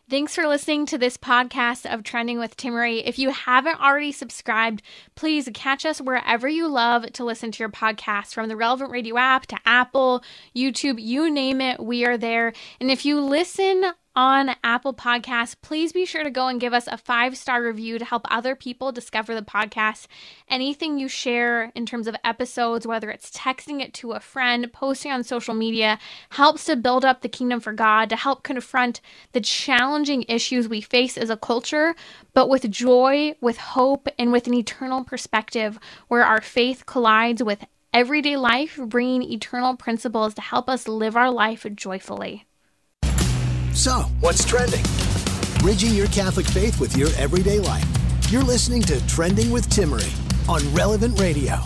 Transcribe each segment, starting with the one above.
Thanks for listening to this podcast of Trending with Timmerie. If you haven't already subscribed, please catch us wherever you love to listen to your podcast, from the Relevant Radio app to Apple, YouTube, you name it, we are there. And if you listen on Apple Podcasts, please be sure to go and give us a 5-star review to help other people discover the podcast. Anything you share in terms of episodes, whether it's texting it to a friend, posting on social media, helps to build up the kingdom for God, to help confront the challenging issues we face as a culture, but with joy, with hope, and with an eternal perspective where our faith collides with everyday life, bringing eternal principles to help us live our life joyfully. So, what's trending? Bridging your Catholic faith with your everyday life. You're listening to Trending with Timmerie on Relevant Radio.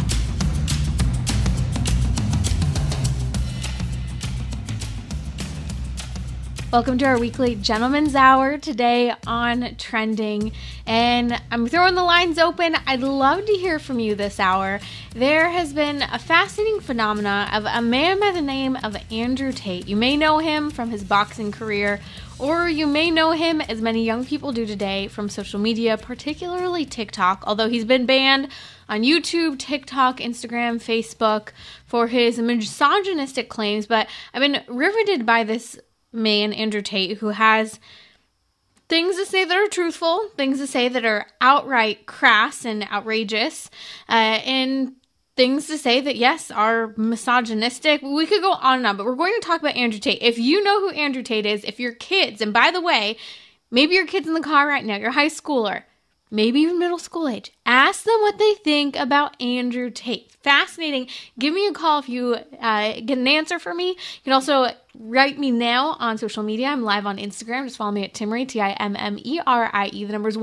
Welcome to our weekly Gentleman's Hour today on Trending, and I'm throwing the lines open. I'd love to hear from you this hour. There has been a fascinating phenomena of a man by the name of Andrew Tate. You may know him from his boxing career, or you may know him, as many young people do today, from social media, particularly TikTok, although he's been banned on YouTube, TikTok, Instagram, Facebook for his misogynistic claims. But I've been riveted by this man, Andrew Tate, who has things to say that are truthful, things to say that are outright crass and outrageous, and things to say that, yes, are misogynistic. We could go on and on, but we're going to talk about Andrew Tate. If you know who Andrew Tate is, if your kids, and by the way, maybe your kid's in the car right now, your high schooler, maybe even middle school age, ask them what they think about Andrew Tate. Fascinating. Give me a call if you get an answer for me. You can also write me now on social media. I'm live on Instagram. Just follow me at Timmerie, Timmerie. The number's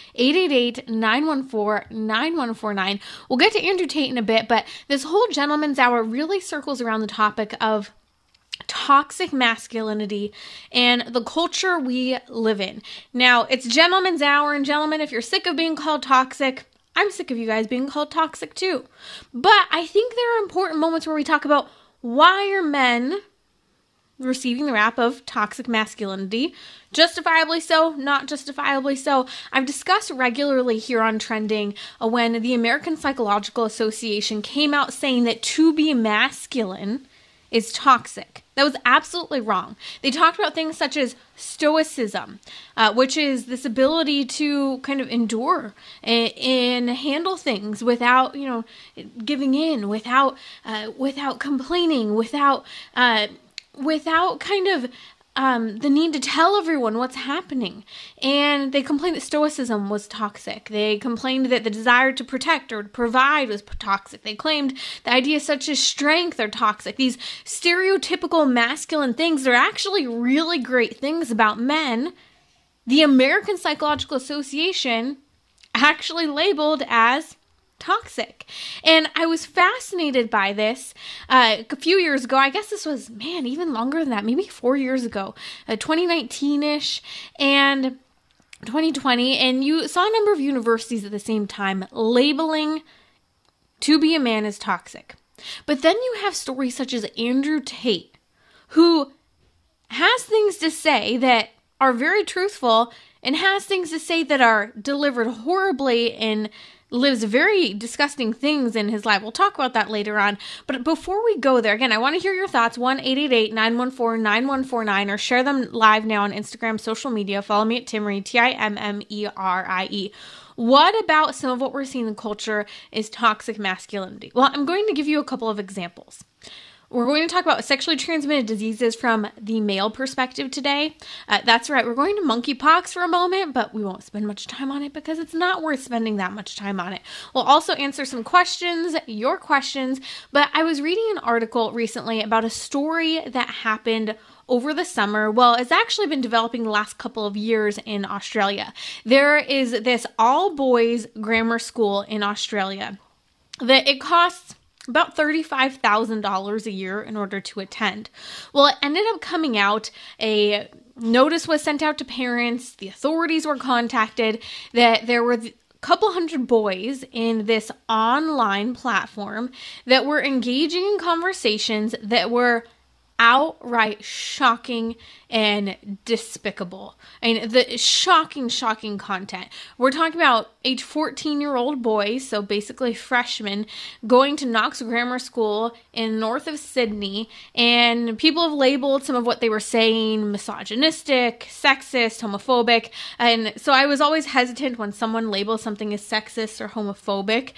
1-888-914-9149. We'll get to Andrew Tate in a bit, but this whole Gentleman's Hour really circles around the topic of toxic masculinity and the culture we live in. Now, it's Gentleman's Hour, and gentlemen, if you're sick of being called toxic, I'm sick of you guys being called toxic too. But I think there are important moments where we talk about why are men receiving the rap of toxic masculinity, justifiably so, not justifiably so. I've discussed regularly here on Trending when the American Psychological Association came out saying that to be masculine is toxic. That was absolutely wrong. They talked about things such as stoicism, which is this ability to kind of endure and handle things without, giving in, without complaining, without kind of the need to tell everyone what's happening. And they complained that stoicism was toxic. They complained that the desire to protect or to provide was toxic. They claimed the ideas such as strength are toxic. These stereotypical masculine things are actually really great things about men. The American Psychological Association actually labeled as toxic. And I was fascinated by this a few years ago. I guess this was, even longer than that, maybe 4 years ago, 2019-ish and 2020. And you saw a number of universities at the same time labeling to be a man as toxic. But then you have stories such as Andrew Tate, who has things to say that are very truthful and has things to say that are delivered horribly and lives very disgusting things in his life. We'll talk about that later on. But before we go there, again, I want to hear your thoughts. 1-888-914-9149, or share them live now on Instagram, social media. Follow me at Timmerie, Timmerie. What about some of what we're seeing in culture is toxic masculinity? Well, I'm going to give you a couple of examples. We're going to talk about sexually transmitted diseases from the male perspective today. That's right, we're going to monkeypox for a moment, but we won't spend much time on it because it's not worth spending that much time on it. We'll also answer some questions, your questions, but I was reading an article recently about a story that happened over the summer. Well, it's actually been developing the last couple of years in Australia. There is this all-boys grammar school in Australia that it costs about $35,000 a year in order to attend. Well, it ended up coming out, a notice was sent out to parents, the authorities were contacted, that there were a couple hundred boys in this online platform that were engaging in conversations that were outright shocking and despicable. And the shocking content. We're talking about a 14-year-old boy, so basically freshman, going to Knox Grammar School in north of Sydney, and people have labeled some of what they were saying misogynistic, sexist, homophobic, and so I was always hesitant when someone labels something as sexist or homophobic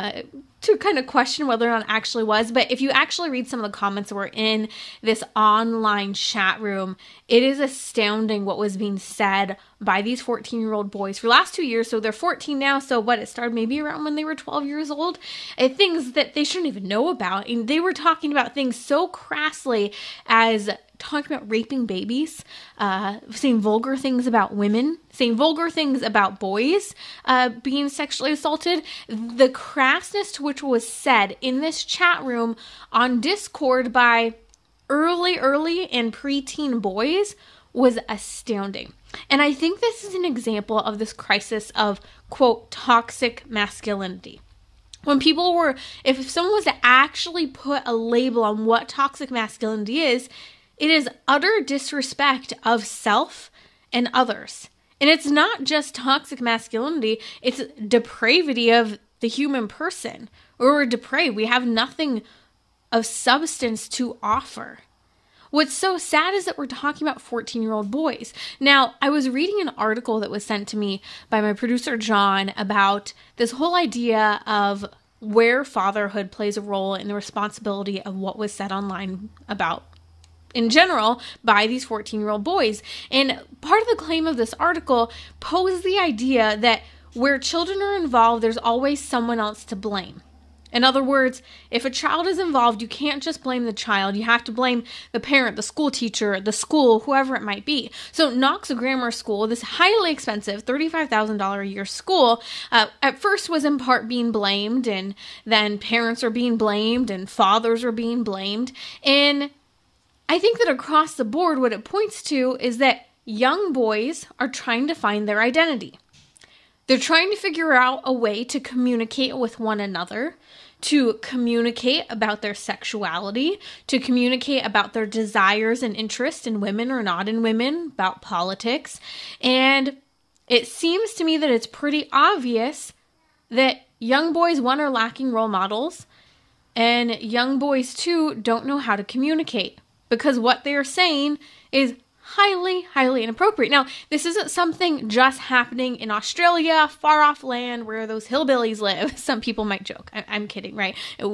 to kind of question whether or not it actually was. But if you actually read some of the comments that were in this online chat room, it is astounding what was being said by these 14-year-old boys for the last 2 years. So they're 14 now. So what, it started maybe around when they were 12 years old. And things that they shouldn't even know about. And they were talking about things so crassly as talking about raping babies, saying vulgar things about women, saying vulgar things about boys being sexually assaulted. The crassness to which was said in this chat room on Discord by early and preteen boys was astounding. And I think this is an example of this crisis of, quote, toxic masculinity. When people were, if someone was to actually put a label on what toxic masculinity is, it is utter disrespect of self and others. And it's not just toxic masculinity, it's depravity of the human person. We're depraved. We have nothing of substance to offer. What's so sad is that we're talking about 14-year-old boys. Now, I was reading an article that was sent to me by my producer, John, about this whole idea of where fatherhood plays a role in the responsibility of what was said online about in general by these 14-year-old boys. And part of the claim of this article posed the idea that where children are involved, there's always someone else to blame. In other words, if a child is involved, you can't just blame the child. You have to blame the parent, the school teacher, the school, whoever it might be. So Knox Grammar School, this highly expensive $35,000 a year school, at first was in part being blamed, and then parents are being blamed, and fathers are being blamed. And I think that across the board, what it points to is that young boys are trying to find their identity. They're trying to figure out a way to communicate with one another, to communicate about their sexuality, to communicate about their desires and interests in women or not in women, about politics. And it seems to me that it's pretty obvious that young boys, one, are lacking role models, and young boys, two, don't know how to communicate. Because what they're saying is highly inappropriate. Now, this isn't something just happening in Australia, far off land where those hillbillies live. Some people might joke. I'm kidding, right?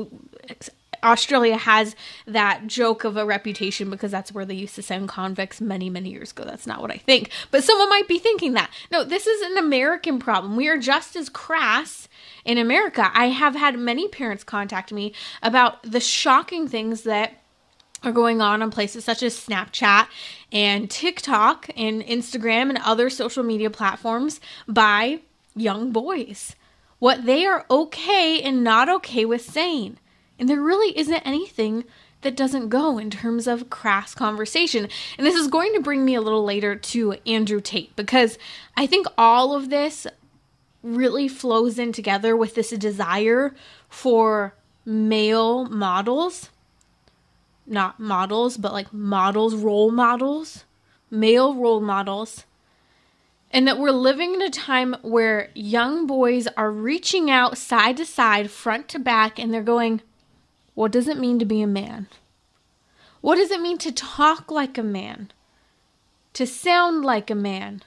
Australia has that joke of a reputation because that's where they used to send convicts many years ago. That's not what I think. But someone might be thinking that. No, this is an American problem. We are just as crass in America. I have had many parents contact me about the shocking things that are going on places such as Snapchat and TikTok and Instagram and other social media platforms by young boys. What they are okay and not okay with saying. And there really isn't anything that doesn't go in terms of crass conversation. And this is going to bring me a little later to Andrew Tate, because I think all of this really flows in together with this desire for male models. Not models, but like models, role models, male role models. And that we're living in a time where young boys are reaching out side to side, front to back, and they're going, what does it mean to be a man? What does it mean to talk like a man? To sound like a man?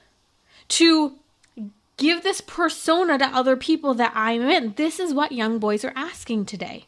To give this persona to other people that I'm in? This is what young boys are asking today.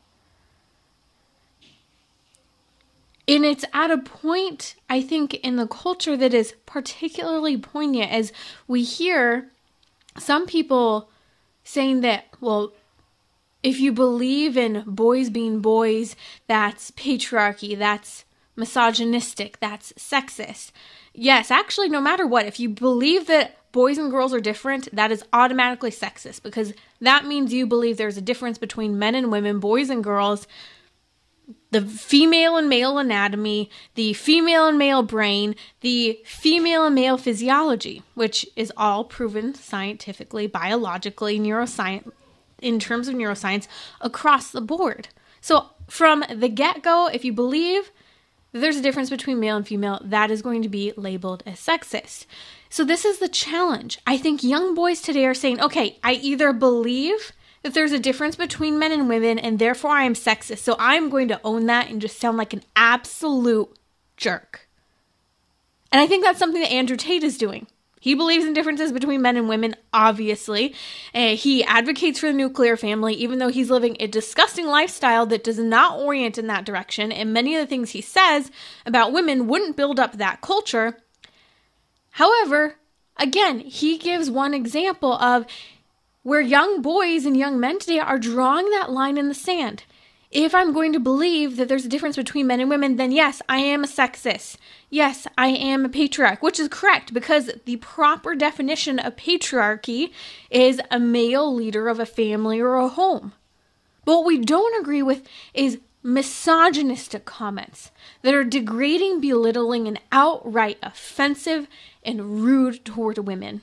And it's at a point, I think, in the culture that is particularly poignant as we hear some people saying that, well, if you believe in boys being boys, that's patriarchy, that's misogynistic, that's sexist. Yes, actually, no matter what, if you believe that boys and girls are different, that is automatically sexist, because that means you believe there's a difference between men and women, boys and girls, the female and male anatomy, the female and male brain, the female and male physiology, which is all proven scientifically, biologically, neuroscience, in terms of neuroscience, across the board. So from the get-go, if you believe that there's a difference between male and female, that is going to be labeled as sexist. So this is the challenge. I think young boys today are saying, okay, I either believe that there's a difference between men and women and therefore I am sexist, so I'm going to own that and just sound like an absolute jerk. And I think that's something that Andrew Tate is doing. He believes in differences between men and women, obviously. He advocates for the nuclear family, even though he's living a disgusting lifestyle that does not orient in that direction. And many of the things he says about women wouldn't build up that culture. However, again, he gives one example of where young boys and young men today are drawing that line in the sand. If I'm going to believe that there's a difference between men and women, then yes, I am a sexist. Yes, I am a patriarch, which is correct because the proper definition of patriarchy is a male leader of a family or a home. But what we don't agree with is misogynistic comments that are degrading, belittling, and outright offensive and rude toward women.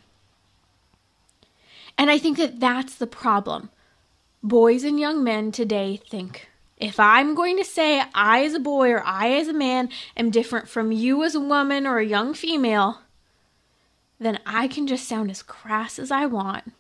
And I think that that's the problem. Boys and young men today think, if I'm going to say I as a boy or I as a man am different from you as a woman or a young female, then I can just sound as crass as I want.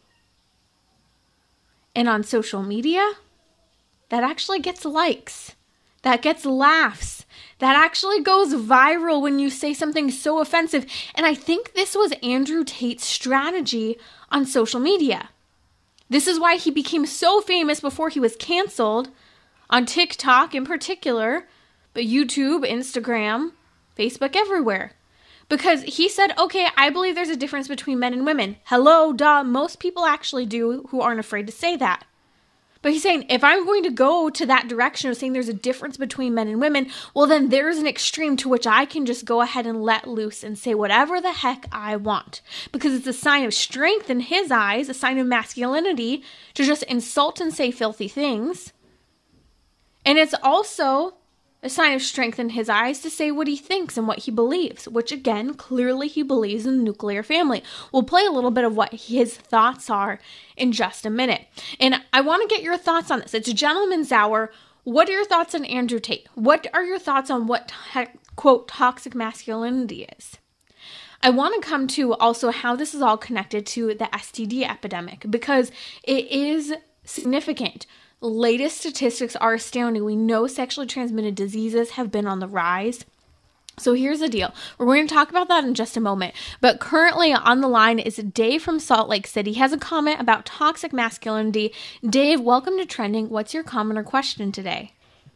And on social media, that actually gets likes. That gets laughs. That actually goes viral when you say something so offensive. And I think this was Andrew Tate's strategy on social media. This is why he became so famous before he was canceled on TikTok in particular, but YouTube, Instagram, Facebook, everywhere. Because he said, okay, I believe there's a difference between men and women. Hello, duh, most people actually do who aren't afraid to say that. But he's saying, if I'm going to go to that direction of saying there's a difference between men and women, well then there's an extreme to which I can just go ahead and let loose and say whatever the heck I want. Because it's a sign of strength in his eyes, a sign of masculinity, to just insult and say filthy things. And it's also a sign of strength in his eyes to say what he thinks and what he believes, which again, clearly he believes in the nuclear family. We'll play a little bit of what his thoughts are in just a minute. And I want to get your thoughts on this. It's a gentleman's hour. What are your thoughts on Andrew Tate? What are your thoughts on what, quote, toxic masculinity is? I want to come to also how this is all connected to the STD epidemic, because it is significant. Latest statistics are astounding. We know sexually transmitted diseases have been on the rise. So here's the deal. We're going to talk about that in just a moment. But currently on the line is Dave from Salt Lake City. He has a comment about toxic masculinity. Dave, welcome to Trending. What's your comment or question today?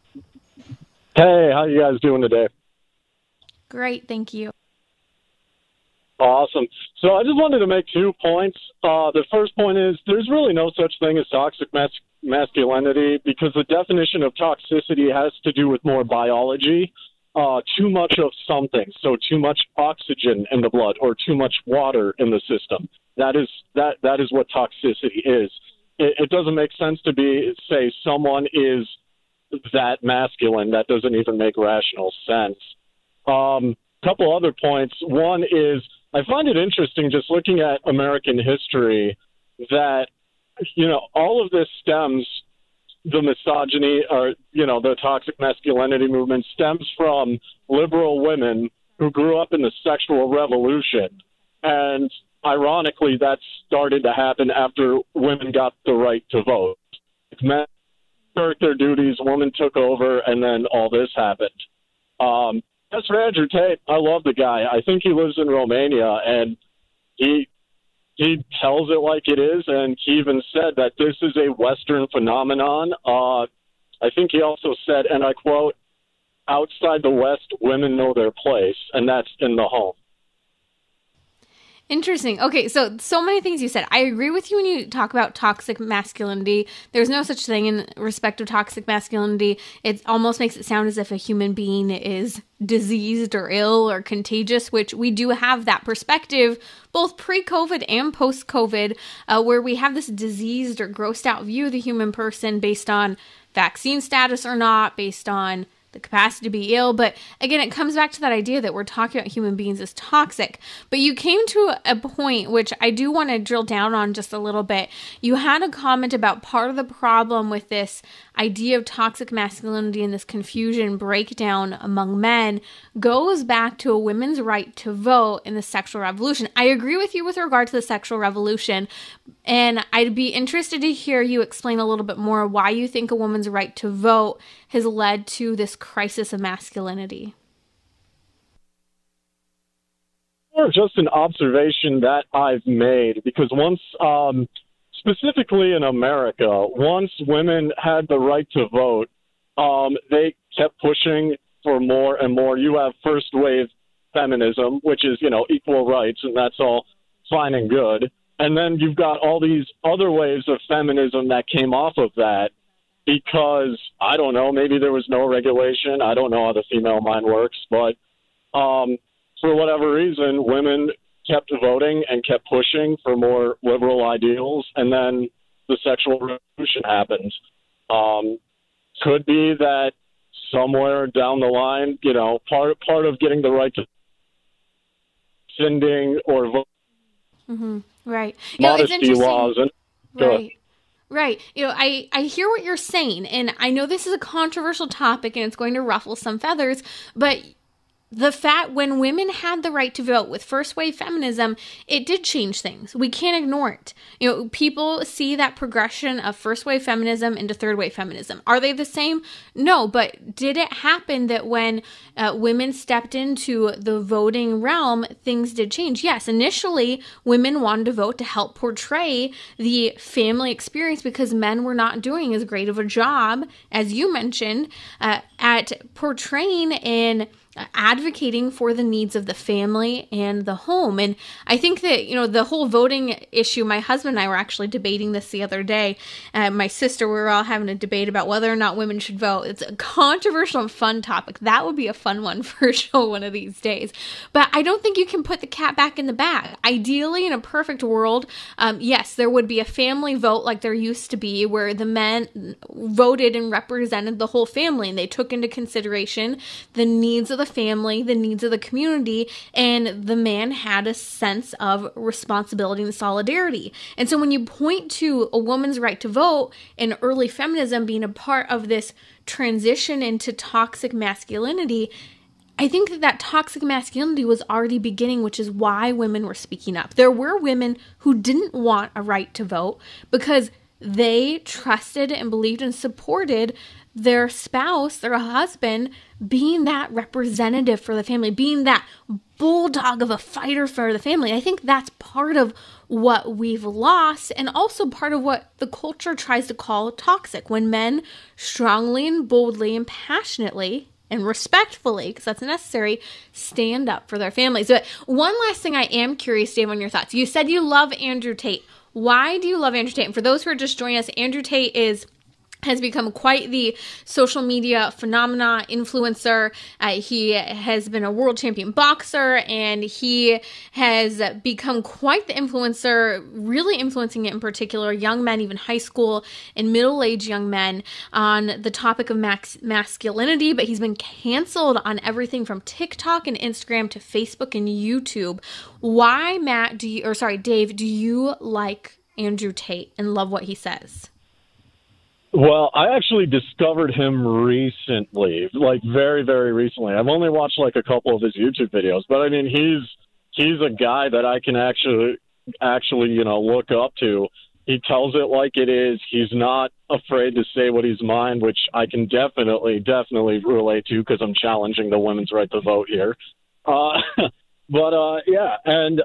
Hey, how you guys doing today? Great, thank you. Awesome. So I just wanted to make 2 points. The first point is there's really no such thing as toxic masculinity because the definition of toxicity has to do with more biology. Too much of something, so too much oxygen in the blood or too much water in the system. That is what toxicity is. It doesn't make sense to say someone is that masculine. That doesn't even make rational sense. Couple other points. One is I find it interesting just looking at American history that, all of this stems, the misogyny or, the toxic masculinity movement stems from liberal women who grew up in the sexual revolution. And ironically, that started to happen after women got the right to vote. Men shirked their duties, women took over, and then all this happened. As for Andrew Tate, I love the guy. I think he lives in Romania, and he tells it like it is, and he even said that this is a Western phenomenon. I think he also said, and I quote, outside the West, women know their place, and that's in the home. Interesting. Okay, so many things you said. I agree with you when you talk about toxic masculinity. There's no such thing in respect of toxic masculinity. It almost makes it sound as if a human being is diseased or ill or contagious, which we do have that perspective both pre-COVID and post-COVID, where we have this diseased or grossed out view of the human person based on vaccine status or not, based on the capacity to be ill. But again, it comes back to that idea that we're talking about human beings as toxic. But you came to a point, which I do want to drill down on just a little bit. You had a comment about part of the problem with this idea of toxic masculinity and this confusion breakdown among men goes back to a women's right to vote in the sexual revolution. I agree with you with regard to the sexual revolution, and I'd be interested to hear you explain a little bit more why you think a woman's right to vote has led to this crisis of masculinity. Or just an observation that I've made, because once, specifically in America, once women had the right to vote, they kept pushing for more and more. You have first wave feminism, which is, equal rights, and that's all fine and good. And then you've got all these other waves of feminism that came off of that because, I don't know, maybe there was no regulation. I don't know how the female mind works, but for whatever reason, women kept voting and kept pushing for more liberal ideals, and then the sexual revolution happened. Could be that somewhere down the line, part of getting the right to sending or vote. Mm-hmm. Right. Modesty laws. Right. I hear what you're saying, and I know this is a controversial topic and it's going to ruffle some feathers, but the fact when women had the right to vote with first wave feminism, it did change things. We can't ignore it. People see that progression of first wave feminism into third wave feminism. Are they the same? No, but did it happen that when women stepped into the voting realm, things did change? Yes, initially women wanted to vote to help portray the family experience because men were not doing as great of a job, as you mentioned, at portraying and advocating for the needs of the family and the home. And I think that, the whole voting issue, my husband and I were actually debating this the other day. My sister, we were all having a debate about whether or not women should vote. It's a controversial and fun topic. That would be a fun one for sure one of these days. But I don't think you can put the cat back in the bag. Ideally, in a perfect world, yes, there would be a family vote like there used to be where the men voted and represented the whole family and they took into consideration the needs of the family, the needs of the community, and the man had a sense of responsibility and solidarity. And so when you point to a woman's right to vote and early feminism being a part of this transition into toxic masculinity, I think that toxic masculinity was already beginning, which is why women were speaking up. There were women who didn't want a right to vote because they trusted and believed and supported their spouse, their husband, being that representative for the family, being that bulldog of a fighter for the family. I think that's part of what we've lost and also part of what the culture tries to call toxic. When men strongly and boldly and passionately and respectfully, because that's necessary, stand up for their families. But one last thing I am curious, Dave, on your thoughts. You said you love Andrew Tate. Why do you love Andrew Tate? And for those who are just joining us, Andrew Tate has become quite the social media phenomena influencer. He has been a world champion boxer, and he has become quite the influencer, really influencing it in particular young men, even high school and middle-aged young men, on the topic of masculinity. But he's been canceled on everything from TikTok and Instagram to Facebook and YouTube. Why, Dave, do you like Andrew Tate and love what he says? Well, I actually discovered him recently, like very, very recently. I've only watched like a couple of his YouTube videos, but I mean, he's a guy that I can actually, look up to. He tells it like it is. He's not afraid to say what he's mind, which I can definitely relate to because I'm challenging the women's right to vote here. Yeah, and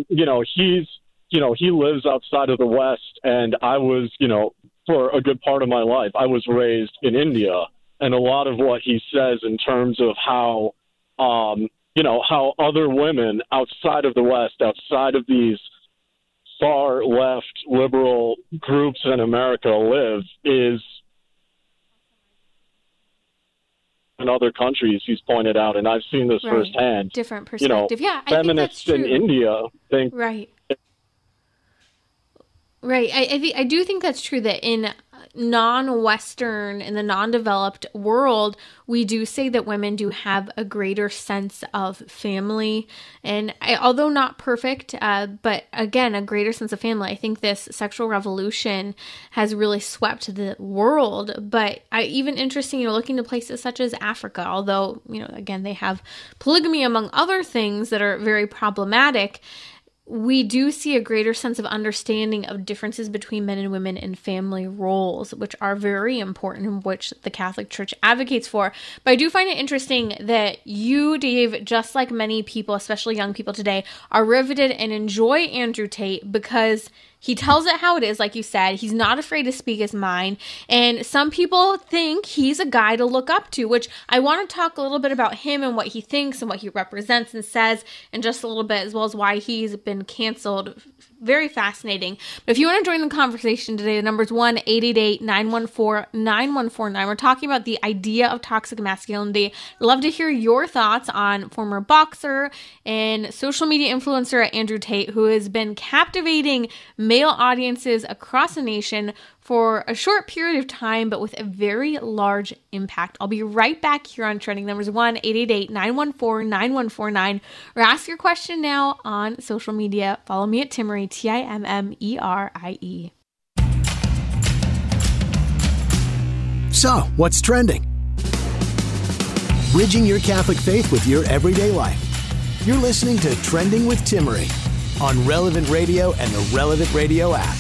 he lives outside of the West, and I was, for a good part of my life, I was raised in India, and a lot of what he says in terms of how, how other women outside of the West, outside of these far left liberal groups in America live is in other countries, he's pointed out, and I've seen this firsthand. Different perspective. I feminists think that's true. in India think... Right. I do think that's true that in non-Western, in the non-developed world, we do say that women do have a greater sense of family. And although not perfect, but again, a greater sense of family. I think this sexual revolution has really swept the world. But even interesting, looking to places such as Africa, although, again, they have polygamy among other things that are very problematic, we do see a greater sense of understanding of differences between men and women in family roles, which are very important and which the Catholic Church advocates for. But I do find it interesting that you, Dave, just like many people, especially young people today, are riveted and enjoy Andrew Tate because he tells it how it is, like you said. He's not afraid to speak his mind. And some people think he's a guy to look up to, which I want to talk a little bit about him and what he thinks and what he represents and says in just a little bit, as well as why he's been canceled. Very fascinating. But if you want to join the conversation today, the number is 1-888-914-9149. We're talking about the idea of toxic masculinity. I'd love to hear your thoughts on former boxer and social media influencer Andrew Tate, who has been captivating male audiences across the nation for a short period of time, but with a very large impact. I'll be right back here on Trending. Numbers 1-888-914-9149, or ask your question now on social media. Follow me at Timmerie, Timmerie. So, what's trending? Bridging your Catholic faith with your everyday life. You're listening to Trending with Timmerie on Relevant Radio and the Relevant Radio app.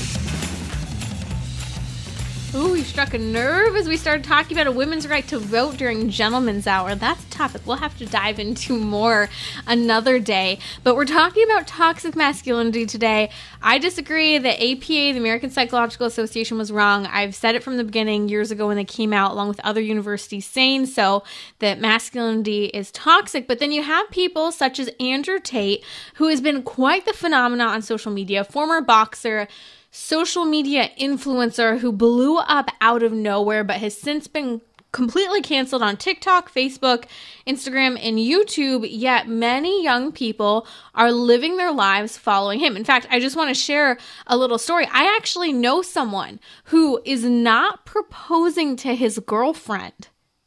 Ooh, we struck a nerve as we started talking about a women's right to vote during Gentleman's Hour. That's a topic we'll have to dive into more another day. But we're talking about toxic masculinity today. I disagree that APA, the American Psychological Association, was wrong. I've said it from the beginning years ago when they came out, along with other universities, saying so, that masculinity is toxic. But then you have people such as Andrew Tate, who has been quite the phenomenon on social media, former boxer, social media influencer who blew up out of nowhere, but has since been completely canceled on TikTok, Facebook, Instagram, and YouTube, yet many young people are living their lives following him. In fact, I just want to share a little story. I actually know someone who is not proposing to his girlfriend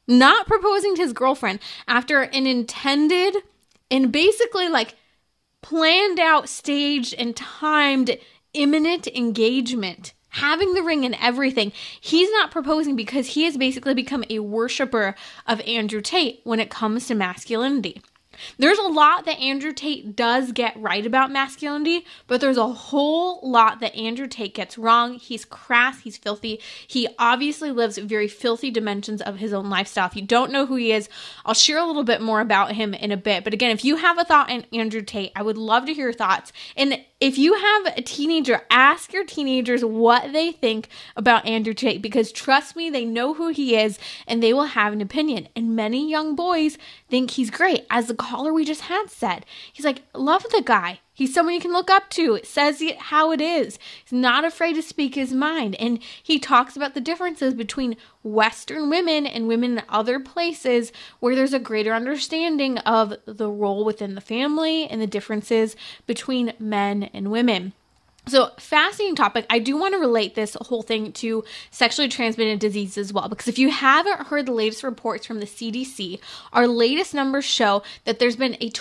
after an intended and basically planned out, staged, and timed imminent engagement, having the ring and everything. He's not proposing because he has basically become a worshiper of Andrew Tate when it comes to masculinity. There's a lot that Andrew Tate does get right about masculinity, but there's a whole lot that Andrew Tate gets wrong. He's crass, he's filthy. He obviously lives very filthy dimensions of his own lifestyle. If you don't know who he is, I'll share a little bit more about him in a bit. But again, if you have a thought on Andrew Tate, I would love to hear your thoughts. And if you have a teenager, ask your teenagers what they think about Andrew Tate, because trust me, they know who he is and they will have an opinion. And many young boys think he's great. As the caller we just had said, he's like, love the guy. He's someone you can look up to. It says it how it is. He's not afraid to speak his mind. And he talks about the differences between Western women and women in other places where there's a greater understanding of the role within the family and the differences between men and women. So, fascinating topic. I do want to relate this whole thing to sexually transmitted diseases as well, because if you haven't heard the latest reports from the CDC, our latest numbers show that there's been a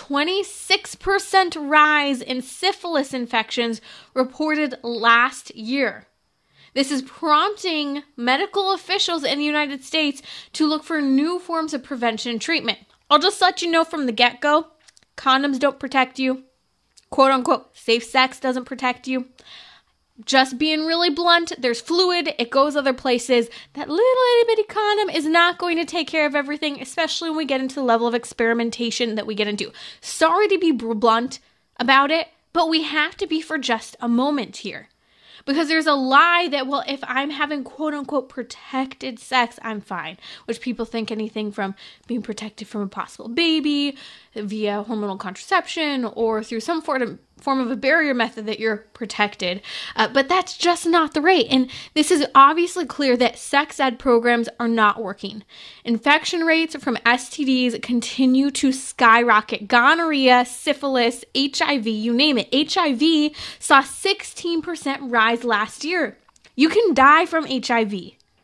26% rise in syphilis infections reported last year. This is prompting medical officials in the United States to look for new forms of prevention and treatment. I'll just let you know from the get-go, condoms don't protect you. Quote unquote, safe sex doesn't protect you. Just being really blunt, there's fluid, it goes other places. That little itty bitty condom is not going to take care of everything, especially when we get into the level of experimentation that we get into. Sorry to be blunt about it, but we have to be for just a moment here. Because there's a lie that, well, if I'm having quote-unquote protected sex, I'm fine. Which people think anything from being protected from a possible baby via hormonal contraception or through some form of a barrier method that you're protected. But that's just not the rate. And this is obviously clear that sex ed programs are not working. Infection rates from STDs continue to skyrocket. Gonorrhea, syphilis, HIV, you name it. HIV saw 16% rise last year. You can die from HIV.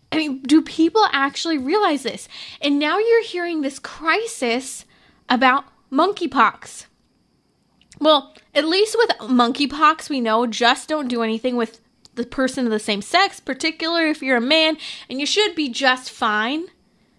I mean, do people actually realize this? And now you're hearing this crisis about monkeypox. Well, at least with monkeypox, we know just don't do anything with the person of the same sex, particularly if you're a man, and you should be just fine.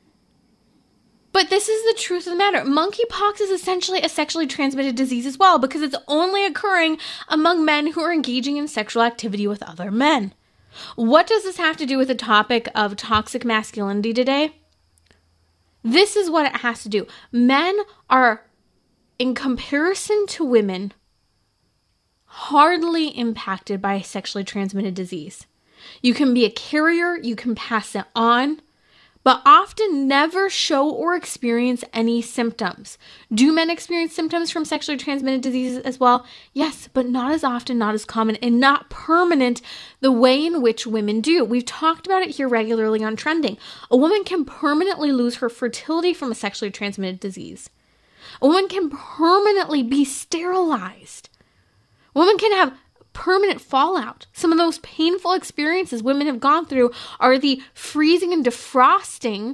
But this is the truth of the matter. Monkeypox is essentially a sexually transmitted disease as well, because it's only occurring among men who are engaging in sexual activity with other men. What does this have to do with the topic of toxic masculinity today? This is what it has to do. Men are, in comparison to women, hardly impacted by a sexually transmitted disease. You can be a carrier, you can pass it on, but often never show or experience any symptoms. Do men experience symptoms from sexually transmitted diseases as well? Yes, but not as often, not as common, and not permanent the way in which women do. We've talked about it here regularly on Trending. A woman can permanently lose her fertility from a sexually transmitted disease. A woman can permanently be sterilized. A woman can have permanent fallout. Some of those painful experiences women have gone through are the freezing and defrosting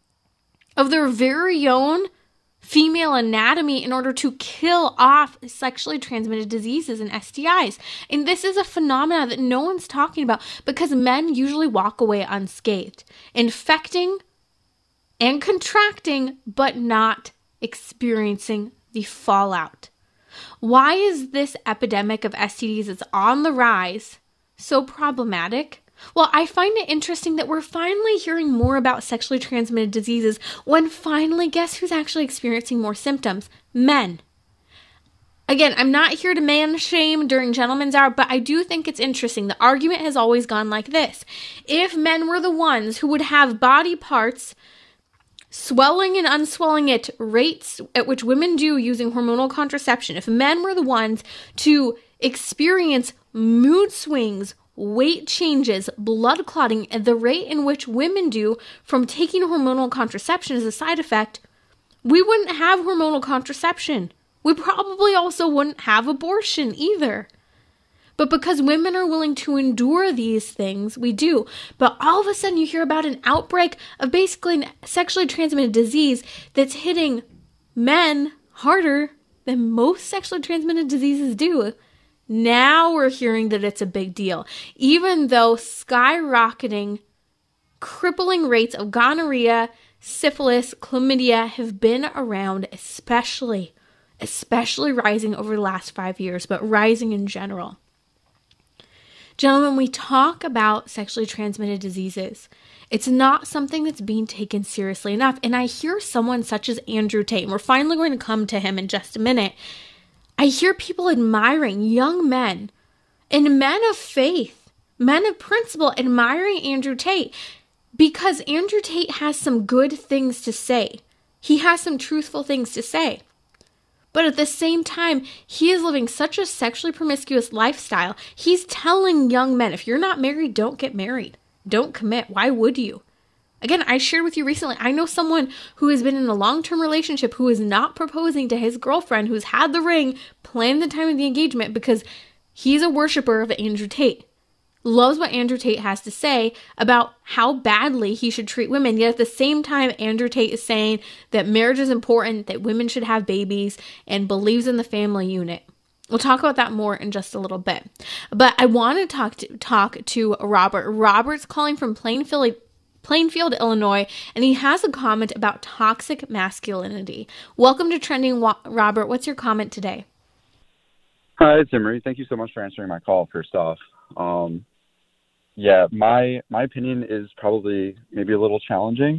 of their very own female anatomy in order to kill off sexually transmitted diseases and STIs. And this is a phenomenon that no one's talking about because men usually walk away unscathed, infecting and contracting, but not experiencing the fallout. Why is this epidemic of STDs that's on the rise so problematic? Well, I find it interesting that we're finally hearing more about sexually transmitted diseases when finally, guess who's actually experiencing more symptoms? Men. Again, I'm not here to man shame during Gentleman's Hour, but I do think it's interesting. The argument has always gone like this. If men were the ones who would have body parts swelling and unswelling at rates at which women do using hormonal contraception, if men were the ones to experience mood swings, weight changes, blood clotting at the rate in which women do from taking hormonal contraception as a side effect, we wouldn't have hormonal contraception. We probably also wouldn't have abortion either. But because women are willing to endure these things, we do. But all of a sudden you hear about an outbreak of basically a sexually transmitted disease that's hitting men harder than most sexually transmitted diseases do. Now we're hearing that it's a big deal. Even though skyrocketing, crippling rates of gonorrhea, syphilis, chlamydia have been around, especially rising over the last 5 years, but rising in general. Gentlemen, we talk about sexually transmitted diseases. It's not something that's being taken seriously enough. And I hear someone such as Andrew Tate, and we're finally going to come to him in just a minute. I hear people admiring young men and men of faith, men of principle, admiring Andrew Tate because Andrew Tate has some good things to say. He has some truthful things to say. But at the same time, he is living such a sexually promiscuous lifestyle. He's telling young men, if you're not married, don't get married. Don't commit. Why would you? Again, I shared with you recently, I know someone who has been in a long-term relationship who is not proposing to his girlfriend, who's had the ring, planned the time of the engagement because he's a worshiper of Andrew Tate. Loves what Andrew Tate has to say about how badly he should treat women. Yet at the same time, Andrew Tate is saying that marriage is important, that women should have babies, and believes in the family unit. We'll talk about that more in just a little bit. But I want to talk to Robert. Robert's calling from Plainfield, Illinois, and he has a comment about toxic masculinity. Welcome to Trending, Robert. What's your comment today? Hi, it's Emery. Thank you so much for answering my call, first off. Yeah, my opinion is probably maybe a little challenging,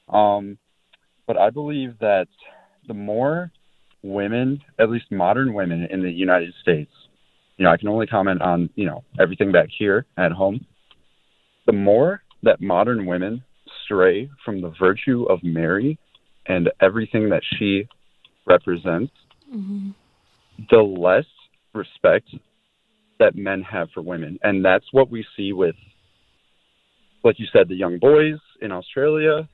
but I believe that the more women, at least modern women in the United States, I can only comment on, everything back here at home, the more that modern women stray from the virtue of Mary and everything that she represents, the less respect that men have for women. And that's what we see with, like you said, the young boys in Australia,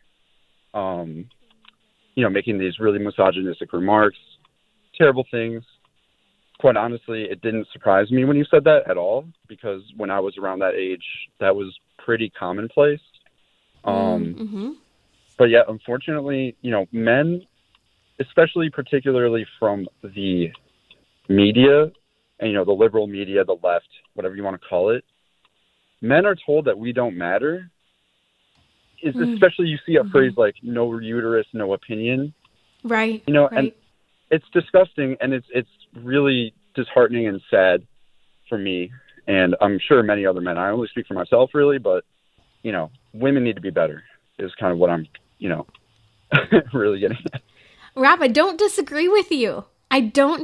making these really misogynistic remarks, terrible things. Quite honestly, it didn't surprise me when you said that at all, because when I was around that age, that was pretty commonplace. But yeah, unfortunately, men, especially particularly from the media, and, the liberal media, the left, whatever you want to call it, men are told that we don't matter. Especially you see a phrase like no uterus, no opinion. Right. And it's disgusting, and it's really disheartening and sad for me, and I'm sure many other men. I only speak for myself, really, but, women need to be better is kind of what I'm, really getting at. Rob, I don't disagree with you. I don't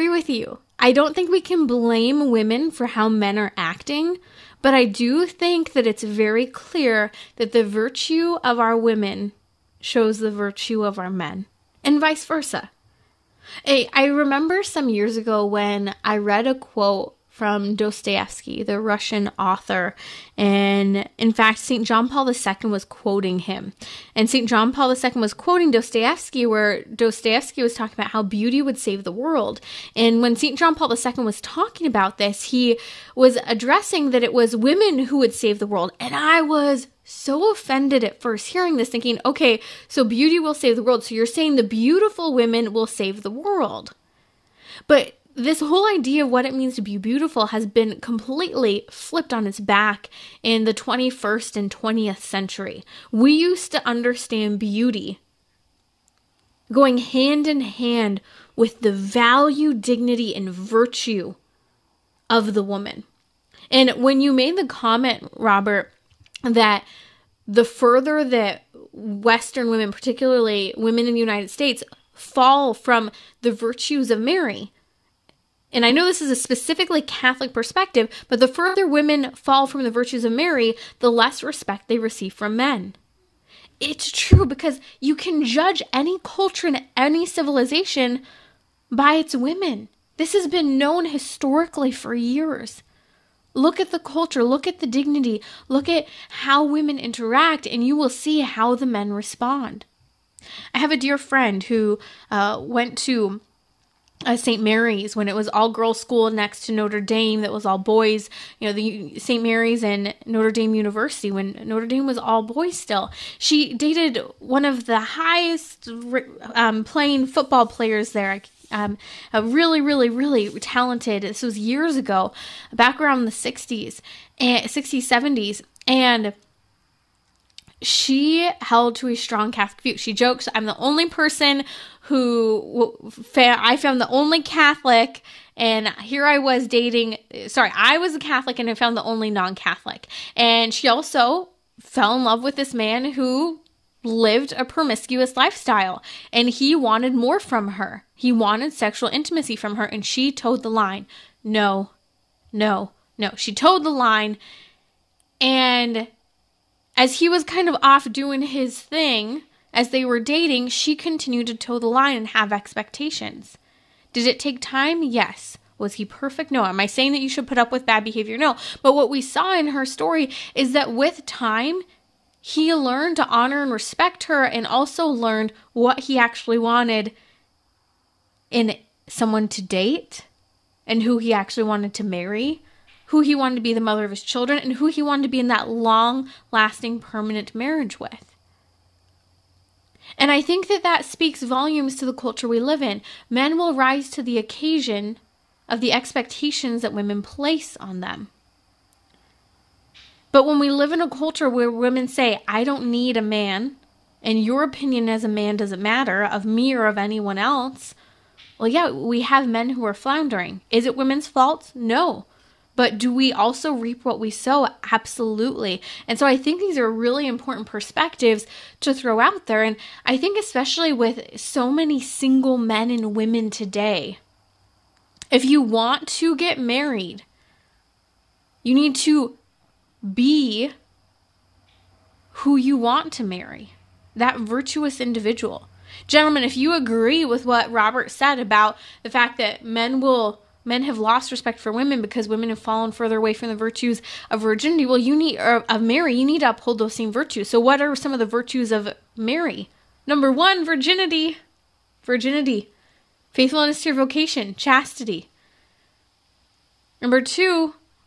think we can blame women for how men are acting, but I do think that it's very clear that the virtue of our women shows the virtue of our men, and vice versa. I remember some years ago when I read a quote from Dostoevsky, the Russian author, and in fact, St. John Paul II was quoting him. And St. John Paul II was quoting Dostoevsky, where Dostoevsky was talking about how beauty would save the world. And when St. John Paul II was talking about this, he was addressing that it was women who would save the world. And I was so offended at first hearing this, thinking, okay, so beauty will save the world. So you're saying the beautiful women will save the world. But this whole idea of what it means to be beautiful has been completely flipped on its back in the 21st and 20th century. We used to understand beauty going hand in hand with the value, dignity, and virtue of the woman. And when you made the comment, Robert, that the further that Western women, particularly women in the United States, fall from the virtues of Mary, and I know this is a specifically Catholic perspective, but the further women fall from the virtues of Mary, the less respect they receive from men. It's true, because you can judge any culture and any civilization by its women. This has been known historically for years. Look at the culture, look at the dignity, look at how women interact, and you will see how the men respond. I have a dear friend who went to St. Mary's when it was all girls school next to Notre Dame that was all boys, the St. Mary's and Notre Dame University when Notre Dame was all boys still. She dated one of the highest playing football players there, a really, really, really talented. This was years ago, back around the 60s, 70s, and she held to a strong Catholic view. She jokes, I'm the only person I found the only Catholic, and here I was I was a Catholic and I found the only non-Catholic. And she also fell in love with this man who lived a promiscuous lifestyle, and he wanted more from her. He wanted sexual intimacy from her, and she toed the line. No. She toed the line, and as he was kind of off doing his thing, as they were dating, she continued to toe the line and have expectations. Did it take time? Yes. Was he perfect? No. Am I saying that you should put up with bad behavior? No. But what we saw in her story is that with time, he learned to honor and respect her, and also learned what he actually wanted in someone to date, and who he actually wanted to marry, who he wanted to be the mother of his children, and who he wanted to be in that long-lasting, permanent marriage with. And I think that speaks volumes to the culture we live in. Men will rise to the occasion of the expectations that women place on them. But when we live in a culture where women say, I don't need a man, and your opinion as a man doesn't matter, of me or of anyone else, well, yeah, we have men who are floundering. Is it women's fault? No. But do we also reap what we sow? Absolutely. And so I think these are really important perspectives to throw out there. And I think especially with so many single men and women today, if you want to get married, you need to be who you want to marry, that virtuous individual. Gentlemen, if you agree with what Robert said about the fact that men have lost respect for women because women have fallen further away from the virtues of virginity, well, of Mary, you need to uphold those same virtues. So what are some of the virtues of Mary? Number 1, virginity. Virginity. Faithfulness to your vocation. Chastity. Number 2,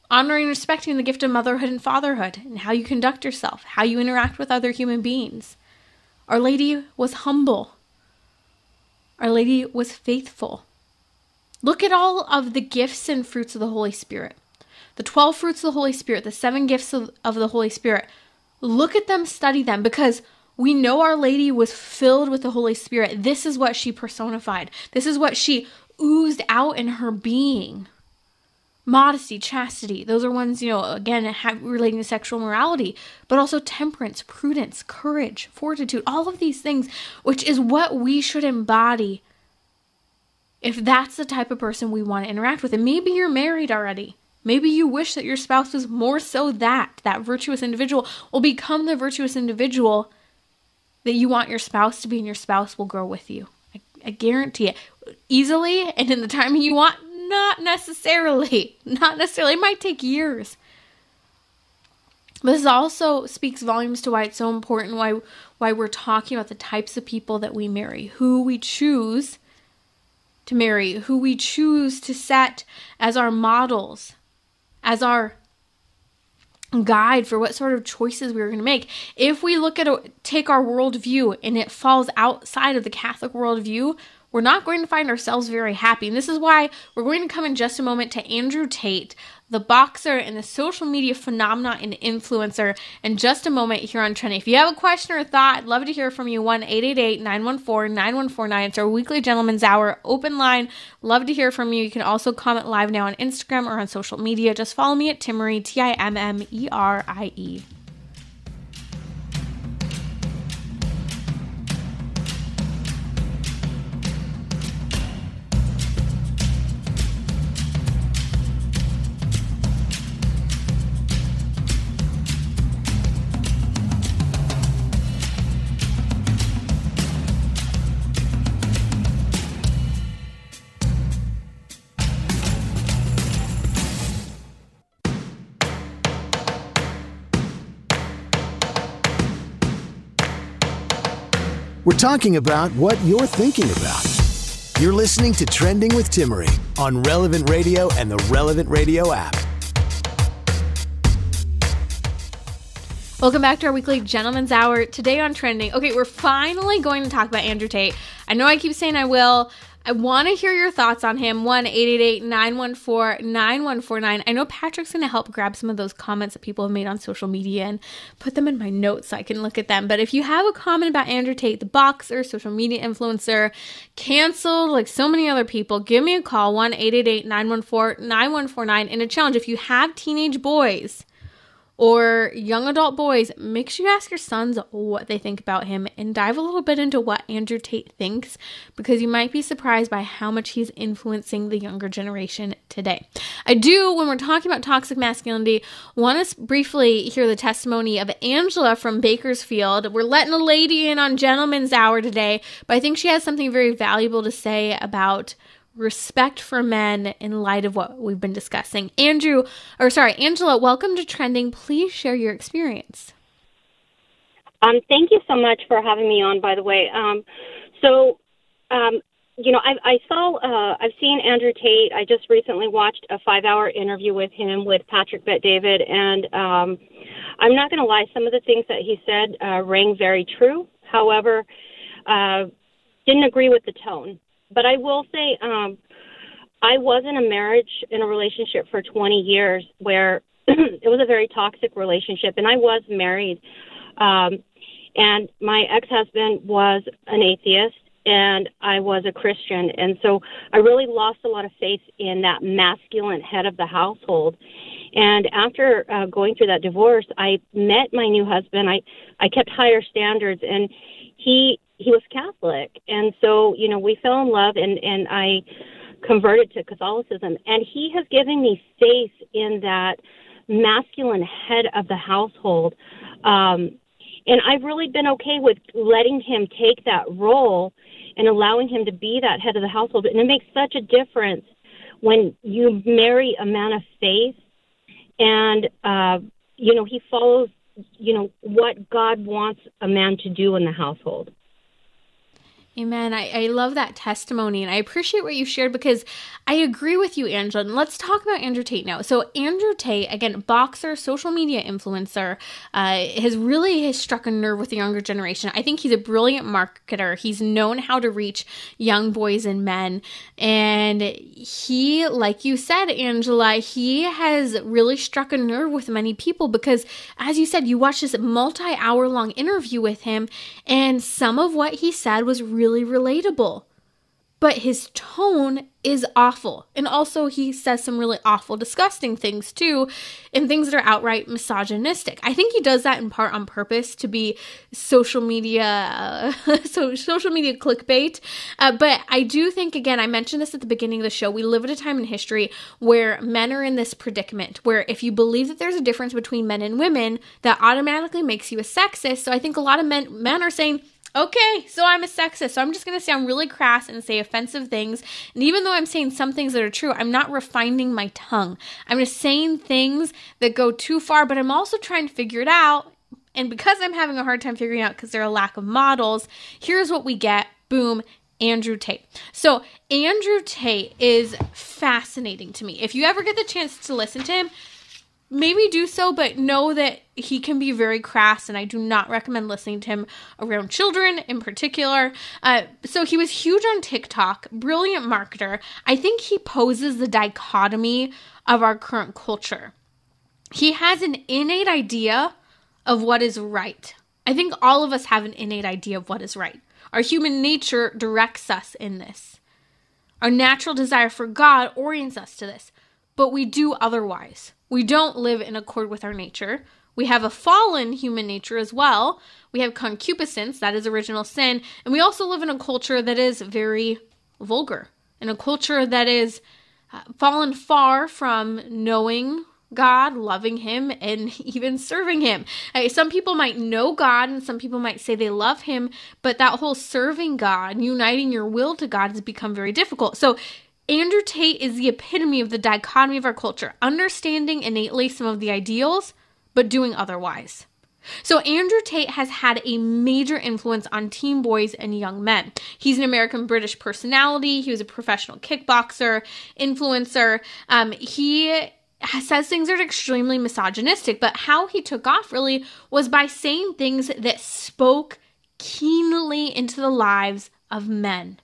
honoring and respecting the gift of motherhood and fatherhood, and how you conduct yourself, how you interact with other human beings. Our Lady was humble. Our Lady was faithful. Look at all of the gifts and fruits of the Holy Spirit. The 12 fruits of the Holy Spirit, the 7 gifts of the Holy Spirit. Look at them, study them, because we know Our Lady was filled with the Holy Spirit. This is what she personified. This is what she oozed out in her being. Modesty, chastity, those are ones, again, relating to sexual morality, but also temperance, prudence, courage, fortitude, all of these things, which is what we should embody if that's the type of person we want to interact with. And maybe you're married already. Maybe you wish that your spouse was more so that virtuous individual will become the virtuous individual that you want your spouse to be, and your spouse will grow with you. I guarantee it. Easily and in the time you want. Not necessarily. It might take years. But this also speaks volumes to why it's so important, why we're talking about the types of people that we marry, who we choose to marry, who we choose to set as our models, as our guide for what sort of choices we're going to make. If we take our worldview and it falls outside of the Catholic worldview, we're not going to find ourselves very happy. And this is why we're going to come in just a moment to Andrew Tate, the boxer and the social media phenomenon and influencer, in just a moment here on Trending. If you have a question or a thought, I'd love to hear from you. 1-888-914-9149. It's our weekly Gentleman's Hour open line. Love to hear from you. You can also comment live now on Instagram or on social media. Just follow me at Timmerie, Timmerie. We're talking about what you're thinking about. You're listening to Trending with Timmerie on Relevant Radio and the Relevant Radio app. Welcome back to our weekly Gentleman's Hour. Today on Trending. Okay, we're finally going to talk about Andrew Tate. I know I keep saying I will. I want to hear your thoughts on him. 1-888-914-9149. I know Patrick's going to help grab some of those comments that people have made on social media and put them in my notes so I can look at them. But if you have a comment about Andrew Tate, the boxer, social media influencer, canceled like so many other people, give me a call. 1-888-914-9149. And a challenge, if you have teenage boys or young adult boys, make sure you ask your sons what they think about him and dive a little bit into what Andrew Tate thinks, because you might be surprised by how much he's influencing the younger generation today. I do, when we're talking about toxic masculinity, want to briefly hear the testimony of Angela from Bakersfield. We're letting a lady in on Gentleman's Hour today, but I think she has something very valuable to say about respect for men in light of what we've been discussing. Angela, welcome to Trending. Please share your experience. Thank you so much for having me on, by the way. I've seen Andrew Tate. I just recently watched a 5-hour interview with him with Patrick Bet-David, and I'm not going to lie, some of the things that he said rang very true. However, didn't agree with the tone. But I will say, I was in a relationship for 20 years where it was a very toxic relationship, and I was married. And my ex-husband was an atheist, and I was a Christian. And so I really lost a lot of faith in that masculine head of the household. And after going through that divorce, I met my new husband. I kept higher standards, and he was Catholic. And so, we fell in love, and I converted to Catholicism. And he has given me faith in that masculine head of the household. And I've really been okay with letting him take that role and allowing him to be that head of the household. And it makes such a difference when you marry a man of faith and, he follows, what God wants a man to do in the household. Amen. I love that testimony, and I appreciate what you shared because I agree with you, Angela. And let's talk about Andrew Tate now. So Andrew Tate, again, boxer, social media influencer, has struck a nerve with the younger generation. I think he's a brilliant marketer. He's known how to reach young boys and men. And he, like you said, Angela, he has really struck a nerve with many people because, as you said, you watched this multi-hour long interview with him, and some of what he said was really relatable, but his tone is awful. And also he says some really awful, disgusting things too, and things that are outright misogynistic. I think he does that in part on purpose to be social media clickbait. But I do think, again, I mentioned this at the beginning of the show, we live at a time in history where men are in this predicament, where if you believe that there's a difference between men and women, that automatically makes you a sexist. So I think a lot of men are saying, okay, so I'm a sexist, so I'm just going to sound really crass and say offensive things. And even though I'm saying some things that are true, I'm not refining my tongue. I'm just saying things that go too far, but I'm also trying to figure it out. And because I'm having a hard time figuring out because there are a lack of models, here's what we get. Boom. Andrew Tate. So Andrew Tate is fascinating to me. If you ever get the chance to listen to him, maybe do so, but know that he can be very crass, and I do not recommend listening to him around children in particular. So he was huge on TikTok, brilliant marketer. I think he poses the dichotomy of our current culture. He has an innate idea of what is right. I think all of us have an innate idea of what is right. Our human nature directs us in this. Our natural desire for God orients us to this, but we do otherwise. We don't live in accord with our nature. We have a fallen human nature as well. We have concupiscence, that is original sin. And we also live in a culture that is very vulgar, in a culture that is fallen far from knowing God, loving Him, and even serving Him. Some people might know God, and some people might say they love Him, but that whole serving God, uniting your will to God, has become very difficult. So Andrew Tate is the epitome of the dichotomy of our culture, understanding innately some of the ideals, but doing otherwise. So Andrew Tate has had a major influence on teen boys and young men. He's an American-British personality. He was a professional kickboxer, influencer. He says things that are extremely misogynistic, but how he took off really was by saying things that spoke keenly into the lives of men.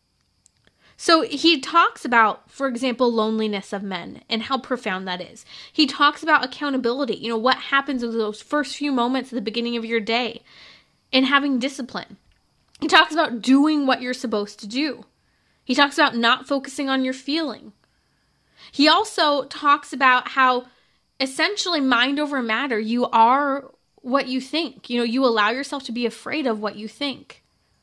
So he talks about, for example, loneliness of men and how profound that is. He talks about accountability, what happens in those first few moments at the beginning of your day, and having discipline. He talks about doing what you're supposed to do. He talks about not focusing on your feeling. He also talks about how essentially mind over matter, you are what you think. You allow yourself to be afraid of what you think.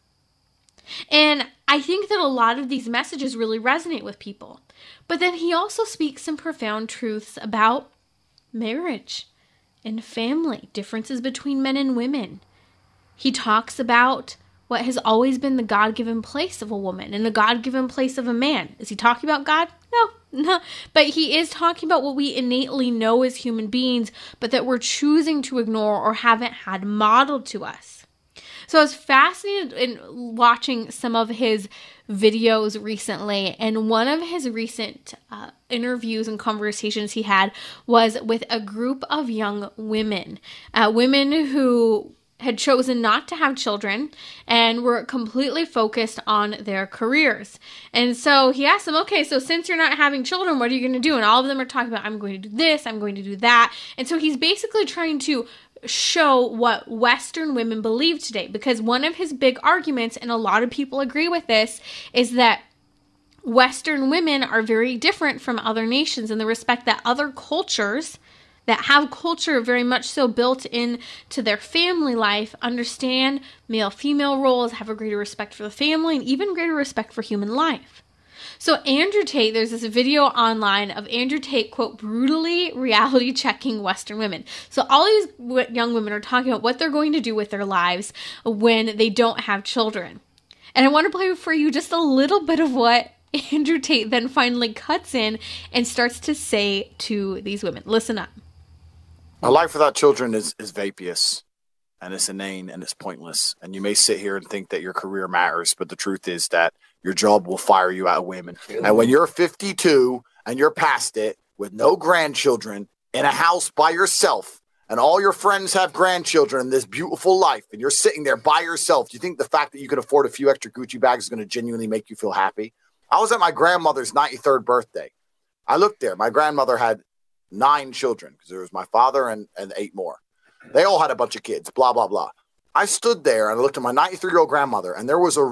And I think that a lot of these messages really resonate with people. But then he also speaks some profound truths about marriage and family, differences between men and women. He talks about what has always been the God-given place of a woman and the God-given place of a man. Is he talking about God? No. But he is talking about what we innately know as human beings, but that we're choosing to ignore or haven't had modeled to us. So I was fascinated in watching some of his videos recently, and one of his recent interviews and conversations he had was with a group of young women, women who had chosen not to have children and were completely focused on their careers. And so he asked them, okay, so since you're not having children, what are you going to do? And all of them are talking about, I'm going to do this, I'm going to do that. And so he's basically trying to show what Western women believe today, because one of his big arguments, and a lot of people agree with this, is that Western women are very different from other nations in the respect that other cultures that have culture very much so built into their family life understand male-female roles, have a greater respect for the family, and even greater respect for human life. So Andrew Tate, there's this video online of Andrew Tate, quote, brutally reality checking Western women. So all these young women are talking about what they're going to do with their lives when they don't have children. And I want to play for you just a little bit of what Andrew Tate then finally cuts in and starts to say to these women. Listen up. A life without children is vapious. and it's inane and it's pointless. And you may sit here and think that your career matters, but the truth is that your job will fire you out of women. And when you're 52 and you're past it with no grandchildren in a house by yourself, and all your friends have grandchildren in this beautiful life, and you're sitting there by yourself, do you think the fact that you can afford a few extra Gucci bags is going to genuinely make you feel happy? I was at my grandmother's 93rd birthday. I looked there. My grandmother had 9 children because there was my father and 8 more. They all had a bunch of kids, blah, blah, blah. I stood there and I looked at my 93-year-old grandmother, and there was a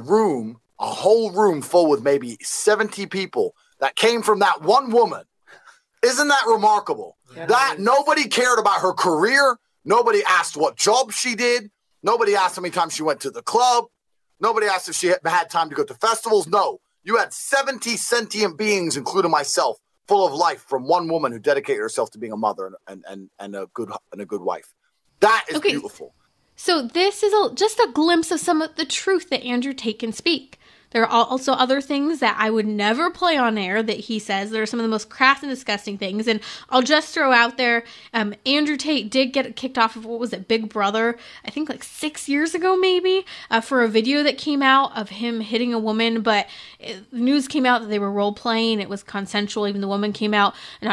whole room full with maybe 70 people that came from that one woman. Isn't that remarkable? Yeah, that nobody cared about her career. Nobody asked what job she did. Nobody asked how many times she went to the club. Nobody asked if she had time to go to festivals. No, you had 70 sentient beings, including myself, full of life from one woman who dedicated herself to being a mother and a good wife. That is beautiful. So this is just a glimpse of some of the truth that Andrew Tate can speak. There are also other things that I would never play on air that he says. There are some of the most crass and disgusting things. And I'll just throw out there, Andrew Tate did get kicked off of, what was it, Big Brother, I think like 6 years ago maybe, for a video that came out of him hitting a woman. But the news came out that they were role-playing. It was consensual. Even the woman came out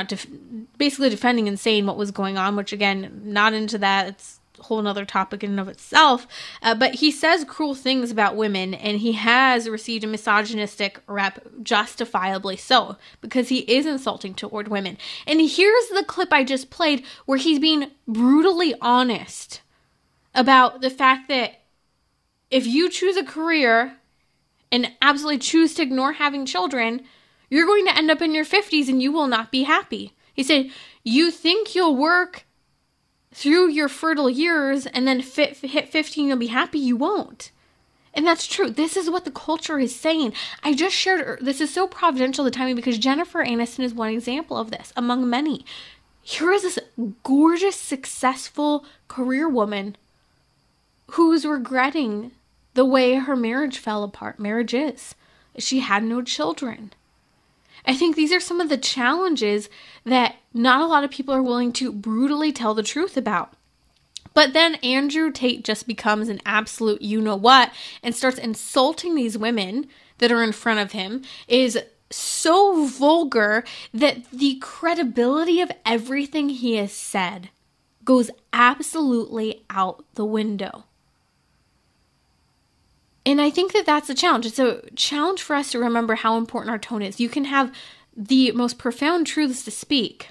and basically defending and saying what was going on, which again, not into that. It's whole another topic in and of itself, but he says cruel things about women, and he has received a misogynistic rep, justifiably so, because he is insulting toward women. And here's the clip I just played where he's being brutally honest about the fact that if you choose a career and absolutely choose to ignore having children, you're going to end up in your 50s and you will not be happy. He said, you think you'll work through your fertile years and then hit 15, you'll be happy. You won't. And that's true. This is what the culture is saying. I just shared, this is so providential, the timing, because Jennifer Aniston is one example of this, among many. Here is this gorgeous, successful career woman who's regretting the way her marriage fell apart. Marriage is. She had no children. I think these are some of the challenges that not a lot of people are willing to brutally tell the truth about. But then Andrew Tate just becomes an absolute you-know-what and starts insulting these women that are in front of him, is so vulgar that the credibility of everything he has said goes absolutely out the window. And I think that that's a challenge. It's a challenge for us to remember how important our tone is. You can have the most profound truths to speak,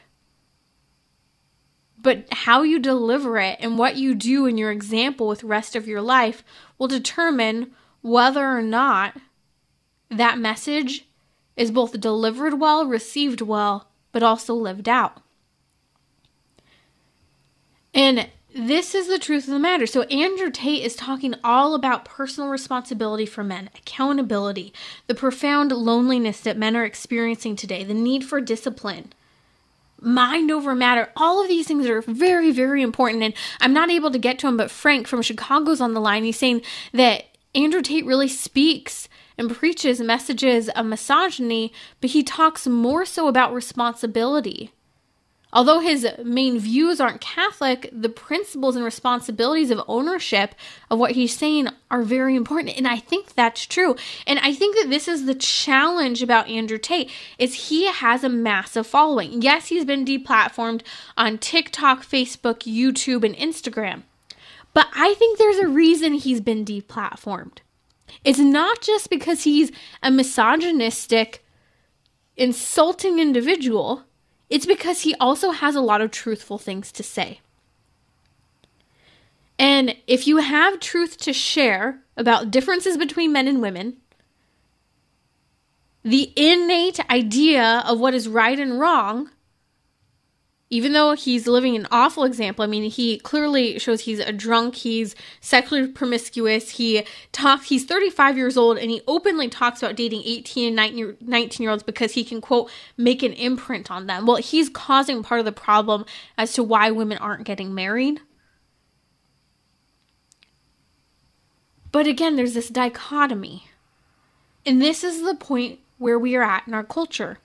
but how you deliver it and what you do in your example with the rest of your life will determine whether or not that message is both delivered well, received well, but also lived out. And this is the truth of the matter. So Andrew Tate is talking all about personal responsibility for men, accountability, the profound loneliness that men are experiencing today, the need for discipline, mind over matter. All of these things are very, very important. And I'm not able to get to him, but Frank from Chicago's on the line. He's saying that Andrew Tate really speaks and preaches messages of misogyny, but he talks more so about responsibility. Although his main views aren't Catholic, the principles and responsibilities of ownership of what he's saying are very important. And I think that's true. And I think that this is the challenge about Andrew Tate, is he has a massive following. Yes, he's been deplatformed on TikTok, Facebook, YouTube, and Instagram. But I think there's a reason he's been deplatformed. It's not just because he's a misogynistic, insulting individual. It's because he also has a lot of truthful things to say. And if you have truth to share about differences between men and women, the innate idea of what is right and wrong, even though he's living an awful example, I mean, he clearly shows he's a drunk, he's sexually promiscuous, he's 35 years old, and he openly talks about dating 18 and 19-year-olds because he can, quote, make an imprint on them. Well, he's causing part of the problem as to why women aren't getting married. But again, there's this dichotomy. And this is the point where we are at in our culture.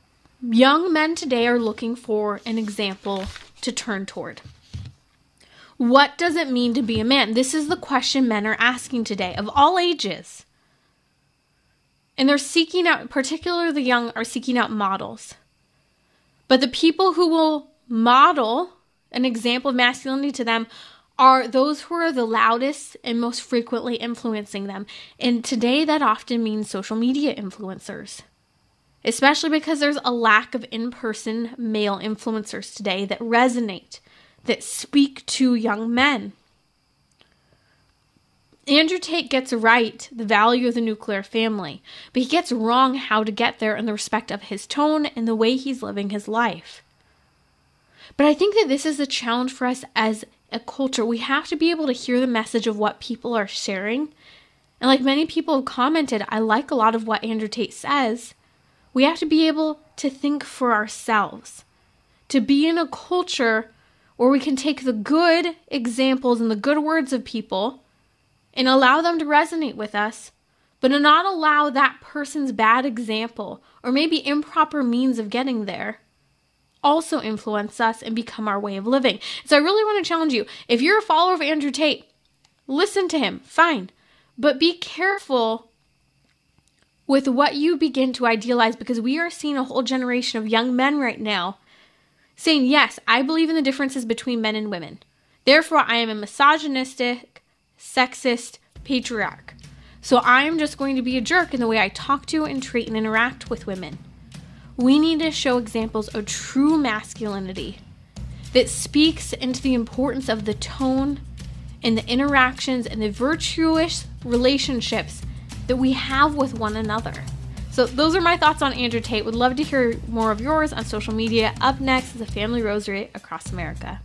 Young men today are looking for an example to turn toward. What does it mean to be a man? This is the question men are asking today, of all ages. And they're seeking out, particularly the young, are seeking out models. But the people who will model an example of masculinity to them are those who are the loudest and most frequently influencing them. And today that often means social media influencers. Especially because there's a lack of in-person male influencers today that resonate, that speak to young men. Andrew Tate gets right the value of the nuclear family, but he gets wrong how to get there in the respect of his tone and the way he's living his life. But I think that this is a challenge for us as a culture. We have to be able to hear the message of what people are sharing. And like many people have commented, I like a lot of what Andrew Tate says. We have to be able to think for ourselves, to be in a culture where we can take the good examples and the good words of people and allow them to resonate with us, but to not allow that person's bad example or maybe improper means of getting there also influence us and become our way of living. So I really want to challenge you. If you're a follower of Andrew Tate, listen to him, fine, but be careful with what you begin to idealize, because we are seeing a whole generation of young men right now saying, yes, I believe in the differences between men and women. Therefore, I am a misogynistic, sexist patriarch. So I am just going to be a jerk in the way I talk to and treat and interact with women. We need to show examples of true masculinity that speaks into the importance of the tone and the interactions and the virtuous relationships that we have with one another. So those are my thoughts on Andrew Tate. Would love to hear more of yours on social media. Up next is a family rosary across America.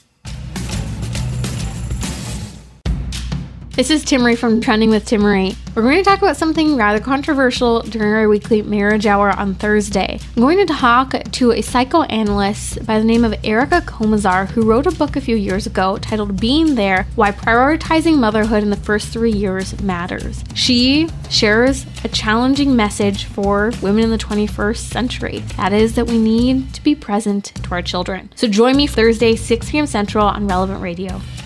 This is Timmerie from Trending with Timmerie. We're going to talk about something rather controversial during our weekly marriage hour on Thursday. I'm going to talk to a psychoanalyst by the name of Erica Komisar, who wrote a book a few years ago titled Being There: Why Prioritizing Motherhood in the First 3 Years Matters. She shares a challenging message for women in the 21st century. That is that we need to be present to our children. So join me Thursday, 6 p.m. Central on Relevant Radio.